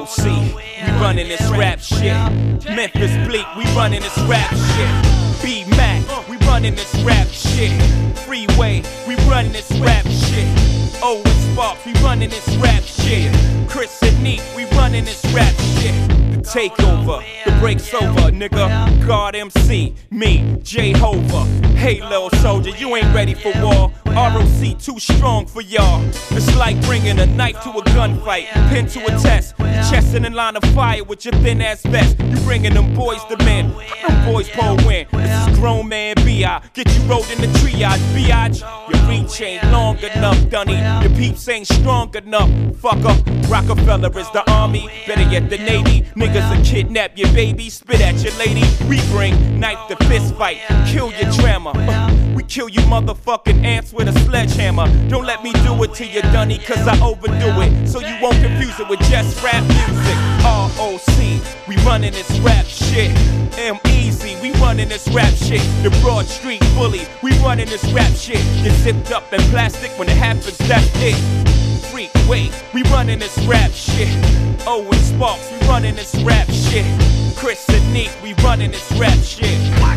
ROC, we running this rap shit. Memphis Bleak, we running this rap shit. B-Mac, we running this rap shit. Freeway, we running this rap shit. Owen Sparks, we running this rap shit. Chris and Neek, we running this rap shit. The takeover, the break's over, nigga. God MC, me, Jehovah. Hey, little soldier, you ain't ready for war. ROC too strong for y'all. It's like bringing a knife to a gunfight, pin to a test, chest in a line of fire with your thin ass vest. You bringing them boys to men, them boys pull win. This is grown man B.I. Get you rolled in the triage, biatch. Your reach ain't long enough, dunny. Your peeps ain't strong enough, fucker. Rockefeller is the army, better yet the Navy. Niggas will kidnap your baby, spit at your lady. We bring knife to fist fight, kill your drama. We kill you motherfucking ants with a sledgehammer. Don't let me do it to you, dunny, cause I overdo it. So you won't confuse it with just rap music. ROC, we running this rap shit. M-Easy, we running this rap shit. The Broad Street Bully, we running this rap shit. Get zipped up in plastic when it happens, that's it. Freeway, we running this rap shit. Owen Sparks, we running this rap shit. Chris and Neek, we running this rap shit.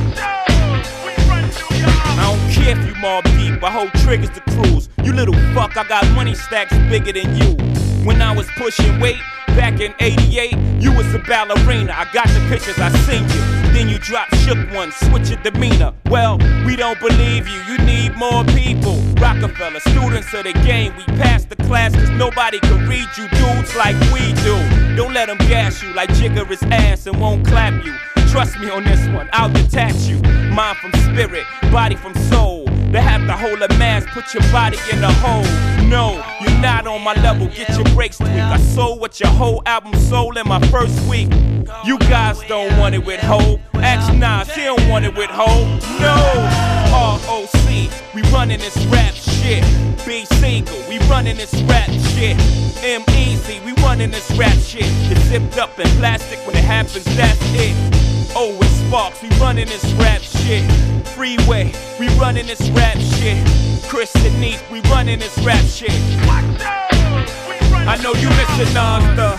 I don't care if you mob deep, I hold triggers to cruise. You little fuck, I got money stacks bigger than you. When I was pushing weight, back in 88, you was a ballerina. I got the pictures, I seen you. Then you dropped shook one, switch your demeanor. Well, we don't believe you, you need more people. Rockefeller, students of the game, we passed the class cause nobody can read you dudes like we do. Don't let them gas you like Jigger is ass and won't clap you. Trust me on this one, I'll detach you. Mind from spirit, body from soul. They have to hold a mask, put your body in a hole. No, you're not on my level, get your breaks tweaked. I sold what your whole album sold in my first week. You guys don't want it with hope. Ask Nas, he don't want it with hope. No, ROC, we running this rap shit. B Single, we running this rap shit. M-Easy, we running this rap shit. Get zipped up in plastic when it happens, that's it. Owen Sparks, we running this rap shit. Freeway, we running this rap shit. Chris and Neek, we running this rap shit. I know you missing Nas,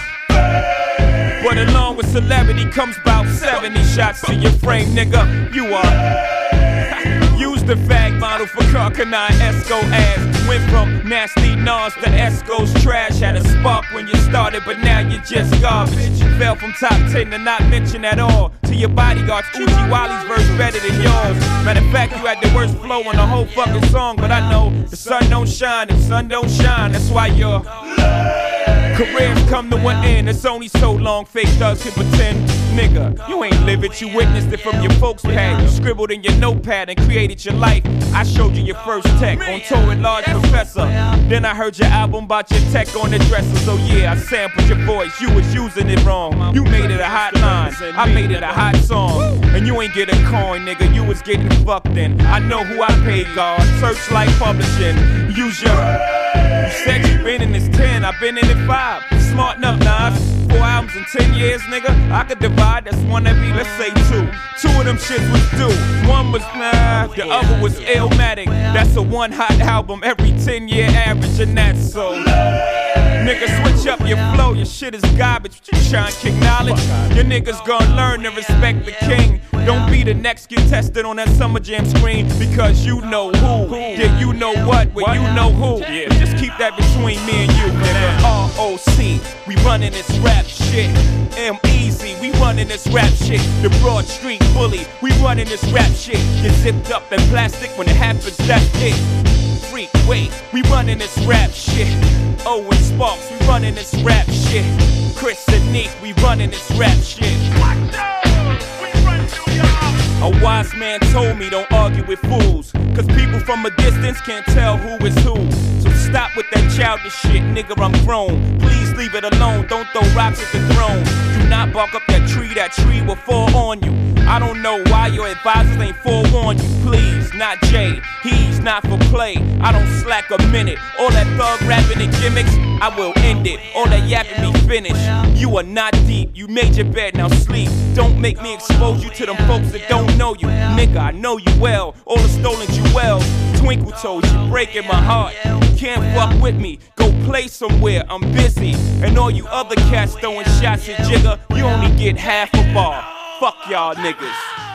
but along with celebrity comes about 70 shots to your frame, nigga. You are. Use the fag model for Carcanine Esco ass. Went from nasty Nas to Esco's trash. Had a spark when you started, but now you're just garbage. Fell from top 10 to not mention at all. To your bodyguards, Uchi Wally's verse better than yours. Matter of fact, you had the worst flow on the whole fucking song. But I know the sun don't shine and sun don't shine. That's why your careers come to an end. It's only so long fake thugs can pretend. Nigga, you ain't live it, you witnessed it from your folks' pad. You scribbled in your notepad and created your life. I showed you your first tech on tour with Large Professor. Then I heard your album about your tech on the dresser. So yeah, I sampled your voice, you was using it wrong. You made it a hot line, I made it a hot song. And you ain't get a coin, nigga, you was getting fucked in. I know who I paid, God, Searchlight Publishing. Use your... You said you been in this 10, I've been in it 5. Smarten up, Nas. 4 albums in 10 years, nigga. I could divide, that's one every, let's say 2. 2 of them shits was due. One was the other was Illmatic. That's a one hot album every 10-year average, and that's so. Nigga, switch up your flow, your shit is garbage. You trying to kick knowledge? Your niggas gonna learn to respect the king. Don't be the next get tested on that Summer Jam screen because you know who. Yeah, you know what, well, you know who. Yeah. Just keep that between me and you, nigga. ROC, we running this rap shit. M-Easy, we running this rap shit. The Broad Street Bully, we running this rap shit. Get zipped up in plastic when it happens, that's it. Freeway, we running this rap shit. Owen Sparks, we running this rap shit. Chris and Neek, we running this rap shit. A wise man told me don't argue with fools, cause people from a distance can't tell who is who. So stop with that childish shit, nigga, I'm grown. Please leave it alone, don't throw rocks at the throne. Do not bark up that tree will fall on you. I don't know why your advisors ain't forewarned you. Please, not Jay, he's not for play. I don't slack a minute. All that thug rapping and gimmicks, I will end it. All that yapping me finish. You are not deep, you made your bed, now sleep. Don't make me expose you to them folks that don't know you. Nigga, I know you well, all the stolen jewels. Twinkle toes, you breaking my heart. Can't fuck with me, go play somewhere, I'm busy. And all you other cats throwing shots at Jigga, you only get half a bar. Fuck y'all niggas.